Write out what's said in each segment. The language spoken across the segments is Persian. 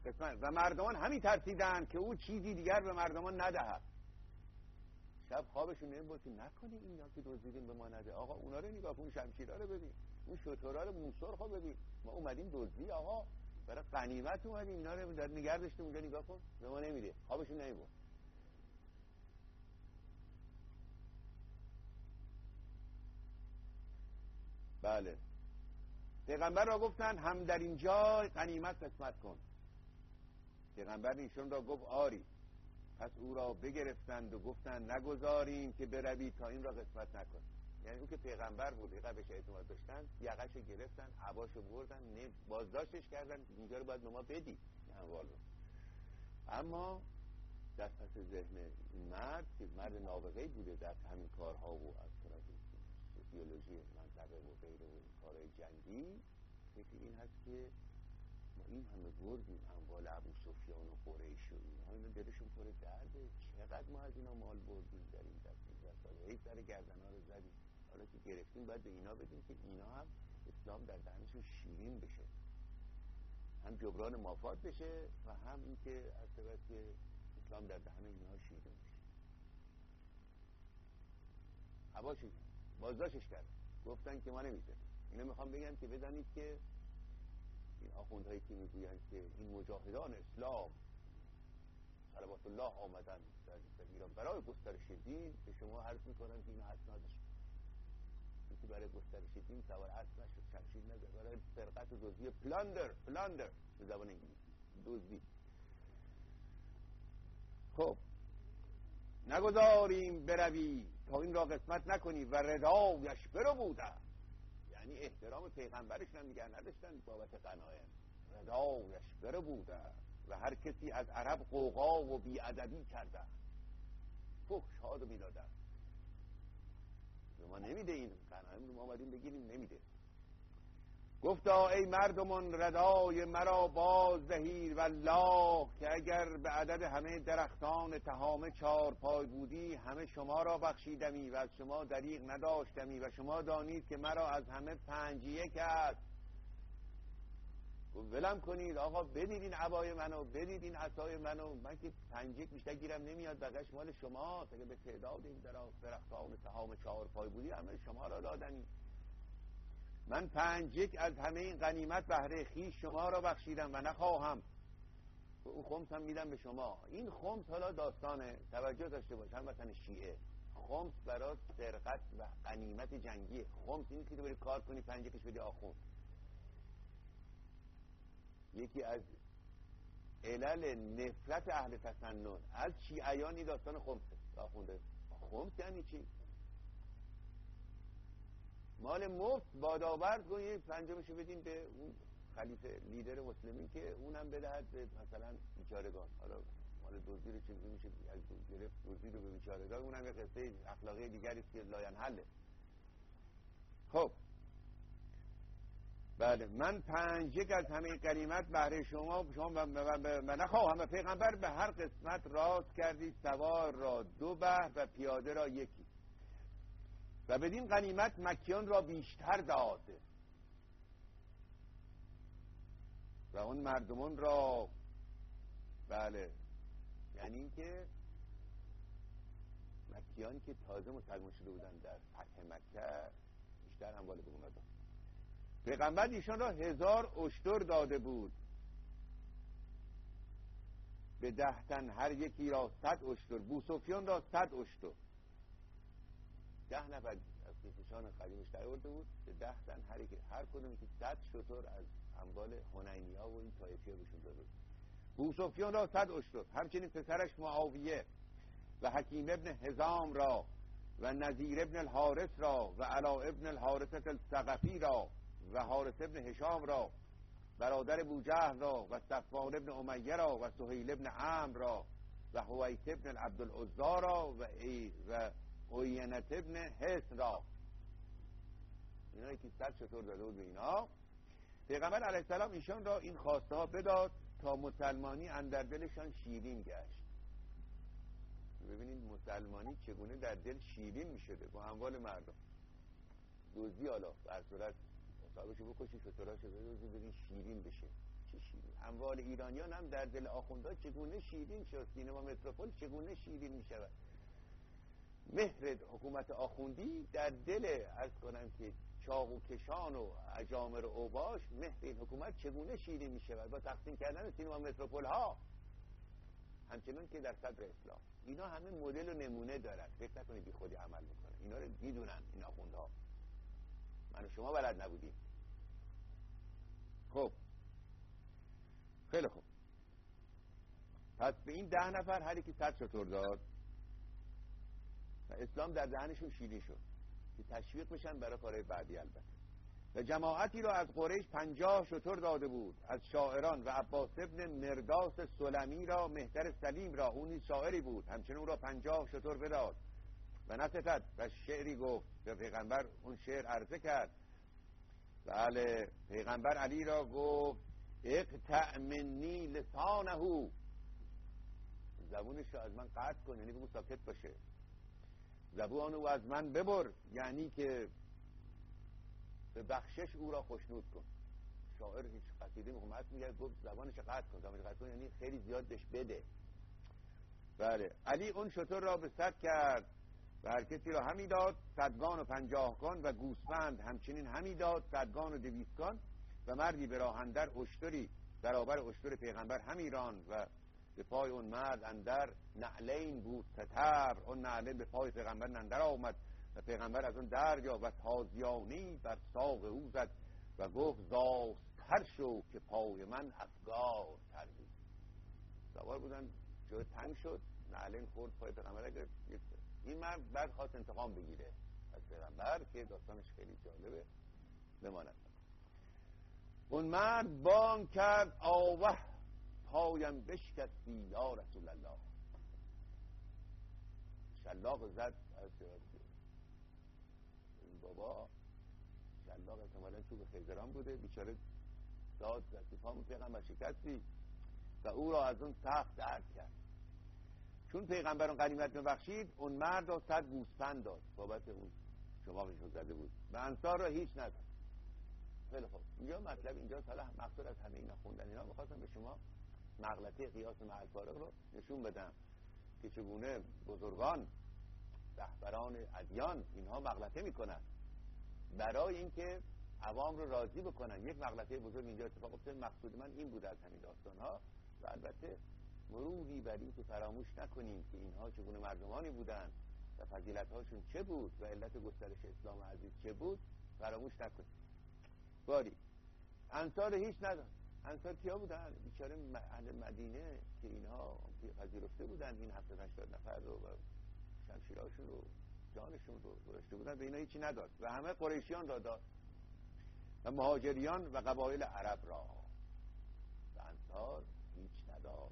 قسمت و مردمان همین ترسیدن که او چیزی دیگر به مردمان ندهد. شب خوابشون این بود که نکنی اینا که دزدیدیم به ما نده. آقا اونا رو نگاه کن، شمشیرا رو ببین، اون شترا رو موسرخ رو ببین، ما اومدیم دزدی آقا، برای غنیمت اومدیم، اینا رو در نگه داشتیم اونجا، نگاه کن به ما نمیده. خوابشون نمیبرد. بله، پیغمبر را گفتن هم در اینجا غنیمت قسمت کن. پیغمبر ایشون را گفت آری. پس او را بگرفتند و گفتند نگذاریم که بروی تا این را قسمت نکن. یعنی اون که پیغمبر بود، یقه بهش اعتماد داشتن، یقهشو گرفتن، عباشو بردن، بازداشتش کردن، اینجا رو باید به ما بدی این اموال رو. اما در پس ذهن این مرد که مرد نابغه‌ای بوده در همین کارها و از طرف سوسیولوژی منطقه و غیره و کارهای جنگی، فکر این هست که ما این همه بردیم اموال ابو سفیان و قریش و اینها، اینا دلشون پر درده، چقدر ما از اینا مال بردیم در این دست هی سر گردنها رو زدیم، حالا که گرفتیم باید به اینا بدیم که اینا هم اسلام در دهنشون شیرین بشه، هم جبران مافات بشه و هم این که از طرف که اسلام در دهن اینها شیرین بشه. عباشو بازداشتش کردن، گفتن که ما نمیذاریم. اینو میخوام بگم که بدانید که این آخوندهایی که میگویند که این مجاهدان اسلام صلوات الله آمدن در ایران برای گسترش دین، به شما عرض میکنن که این اسنادش که برای گسترش دین سوار اسب نشد، شمشیر نزد، برای سرقت و دزدی، پلاندر به زبان انگلیسی، دزدی. خب نگذاریم بروی تا این را قسمت نکنی و ردایش برو بوده، یعنی احترام پیغمبرش هم دیگر نداشتن بابت غنایم، ردایش برو بوده و هر کسی از عرب قوقا و بیادبی کرده، فحش ها رو میداده. ما نمیده این غنایم رو، ما آمدیم بگیریم، نمیده. گفتا ای مردمان ردای مرا باز دهید والله که اگر به عدد همه درختان تهامه 4 پای بودی همه شما را بخشیدمی و از شما دریغ نداشتمی و شما دانید که مرا از همه 5 1 است. ولم کنید آقا، بدید این عبای منو، بدید این عصای منو، من که 5 1 بیشتر گیرم نمیاد، بقیش مال شما. اگه به تعداد این درختان تهامه 4 پای بودی همه شما را دادنی. من 5 1 از همه این غنیمت بهره خویش شما را بخشیدم و نخواهم. اون خمس هم میدم به شما. این خمس حالا داستانه، توجه داشته باش، هم وطن شیعه خمس برای سرقت و غنیمت جنگیه. خمس این که تو بری کار کنی 5 1 بدی آخوند. یکی از علل نفرت اهل تسنن از شیعیانی داستان خمسه. آخونده خمس یعنی چی؟ مال مفت بادآورد کن، یه 5مشو بدین به اون خلیفه لیدر مسلمین که اونم بدهد به مثلا بیچارگان. حالا مال دزدی رو چه میشه از گرفت دزدی رو به بیچارگان، اونم یه قصه اخلاقی دیگری است که لاینحله. خب بله، من 5 1 از همه غنیمت بهره شما و نخواهم. و پیغمبر به هر قسمت راست کردی، سوار را 2 بهر و پیاده را 1 و بدین غنیمت مکیان را بیشتر داد و اون مردمان را، بله، یعنی این که مکیان که تازه مسلمان شده بودن در فتح مکه بیشتر اموال به اونا داد. پیغمبر ایشان را 1000 اشتر داده بود، به 10 تن هر یکی را 100 اشتر. بوسفیان را 100 اشتر. 10 نفر از کشیشان قدیمش در آورده بود، به 10 تن هر کدوم که 100 شتر از اموال حنینی‌ها و این طایفی‌ها بهشون داده بود. بوسفیان را 100 اشتر. همچنین پسرش معاویه و حکیم ابن حزام را و نذیر ابن الحارث را و علا ابن الحارثة الثقفی را و حارث ابن هشام را، برادر بوجهل را و صفوان ابن امیه را و سهیل ابن عمرو را و حویت ابن عبدالعزا را و عینت ابن حصن را. اینا که 100 شتر داده بود به اینا. پیغمبر علیه السلام ایشان را این خواسته ها بداد تا مسلمانی اندر دلشان شیرین گشت. ببینید مسلمانی چگونه در دل شیرین می شده با اموال مردم. دزدی حالا بر صورت صاحبشو بکشی، شتراشو بدوزی، ببین شیرین بشه. چه شیرین. اموال ایرانیان هم در دل آخوندها چگونه شیرین شد. سینما متروپول چگونه شیرین می شود. مهر حکومت آخوندی در دل عرض کنم که چاقو کشان و اجامر و اوباش، مهر این حکومت چگونه شیرین می شود با تقسیم کردن سینما متروپول ها، همچنان که در صدر اسلام. اینا همه مدل و نمونه دارن، فکر نکنید بی خودی عمل میکنن. اینا رو میدونن این آخوندها، من و شما بلد نبودیم. خب خیلی خوب، پس به این 10 نفر هر کی 100 شتر داد و اسلام در دهنشون شیرین شد که تشویق بشن برای کارهای بعدی. البته و جماعتی را از قریش 50 شتر داده بود، از شاعران و عباس ابن مرداس سلمی را، مهتر سلیم را، اون شاعری بود، همچنین او را 50 شتر بداد و نصفت و شعری گفت به پیغمبر. اون شعر عرضه کرد. بله، پیغمبر علی را گفت اقطع منی لسانه، زبونش رو از من قطع کن، یعنی بگو ساکت باشه. زبانو از من ببر، یعنی که به بخشش او را خوشنود کن. شاعر هیچ قصیده محمد میگه گفت زبانش قطع کن. زبانش قطع کن یعنی خیلی زیاد بهش بده. بله، علی اون شتر را به 100 کرد و هر کسی را همی داد 100 گان و 50 گان و گوسفند همچنین همی داد 100 گان و 200 گان. و مردی به راه اندر اشتری برابر اشتر پیغمبر همی راند و به پای اون مرد اندر نعلین بود ستر. اون نعلین به پای پیغمبر اندر آمد و پیغمبر از اون دریا و تازیانی بر ساق او زد و گفت زاستر شو که پای من افگار تر بود. سوار بودن، جای تنگ شد، نعلین خورد پای پیغمبر گرفت. این مرد بعد خواست انتقام بگیره از پیغمبر که داستانش خیلی جالبه، بماند. اون مرد بانگ کرد آوه پایم بشکستی یا رسول الله. شلاق زد از این بابا، شلاق احتمالا چوب خیزران بوده، بیچاره داد زد پامون پیغمبر شکستی و او را از اون سخت درد کرد. چون پیغمبر اون غنیمت ببخشید، اون مرد را 100 گوسفند داد بابت اون شماغش رو زده بود و انصار را هیچ نداد. خیلی خوب، اینجا مطلب اینجا حالا مقصود از همه اینا خوندن اینا می‌خواستم به شما مغلطه قیاس مع الفارق رو نشون بدم که چگونه بزرگان رهبران ادیان اینها مغلطه میکنن برای اینکه عوام رو راضی بکنن. یک مغلطه بزرگ اینجا اتفاق افتاد. مقصود من این بود از همین داستان ها و البته مروری بر این که فراموش نکنیم که اینها چگونه مردمانی بودن و فضیلت هاشون چه بود و علت گسترش اسلام عزیز چه بود، فراموش نکنیم. باری انصار هیچ نداد. انصار کیا بودن؟ بیچاره اهل مدینه که اینها پذیرفته بودن این 70-80 نفر رو و شمشیرهاشون رو جانشون رو گذاشته بودن، به اینا هیچی نداد و همه قریشیان را داد و مهاجریان و قبایل عرب را، و انصار هیچ نداد.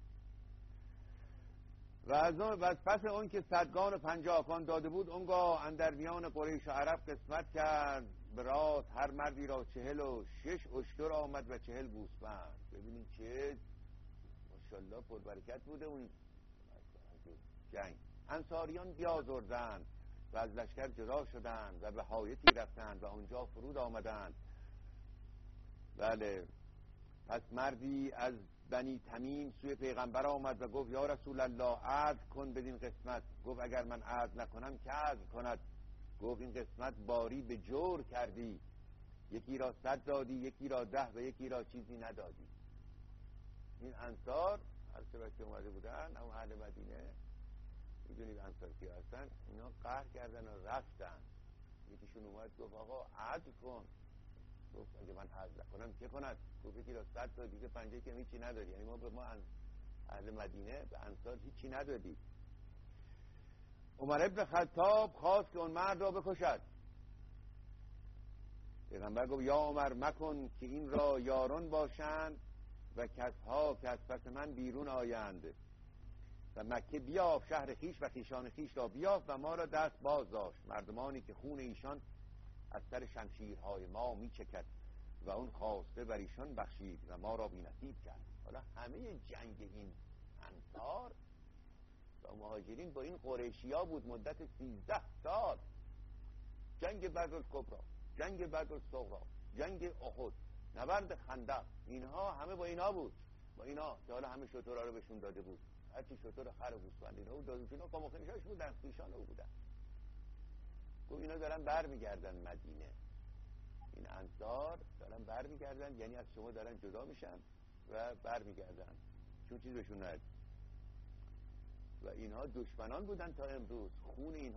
و از پس اون که 100 گان و 50 گان داده بود، اونگاه اندر میان قریش و عرب قسمت کرد برات هر مردی را 46 اشتر آمد و 40 گوسفند. ببینید چه ماشاءالله پربرکت بوده اون جنگ. انصاریان بیازردند و از لشکر جدا شدند و به حایطی رفتند و اونجا فرود آمدند. بله، پس مردی از بنی تمیم سوی پیغمبر آمد و گفت یا رسول الله عدل کن بدین قسمت. گفت اگر من عدل نکنم که عدل کند؟ گفت این قسمت باری به جور کردی، یکی را 100 دادی، یکی را 10 و یکی را چیزی ندادی. این انصار هر سه بچه اومده بودن، اما اهل مدینه میدونید انصار کی هستن، اینا قهر کردن و رفتن. یکیشون اومد گفت آقا عدل کن. گفت اگه من عدل نکنم چه کند؟ گفت یکی را 100 تا دیگه 50 که هیچی ندادی. یعنی ما اهل مدینه به انصار هیچی ندادی. عمر ابن خطاب خواست که اون مرد را بکشد. پیغمبر گفت یا عمر مکن که این را یاران باشند و کسها که از پس من بیرون آیند و مکه بیافت شهر خیش و خیشان خیش را بیافت و ما را دست باز داشت، مردمانی که خون ایشان از سر شمشیرهای ما می چکد و اون خواسته بر ایشان بخشید و ما را بی نصیب کرد. حالا همه جنگ این انصار و مهاجرین با این قریشیا بود مدت 13 سال. جنگ بدر الکبری، جنگ بدر الصغری، جنگ احد، نبرد خندق، اینها همه با اینا بود، با اینا که حالا همه شترها رو بهشون داده بود، هرچی شتر خر و گوسفند اینا بود داده بود، اینا قامخنشاش بودن، خویشان او بودن. گفت اینا دارن بر میگردن مدینه، این انصار دارن بر میگردن، یعنی از شما دارن جدا میشن و بر میگردن، چون چیز بهشون ندید. و اینها دشمنان بودن تا امروز، خون اینها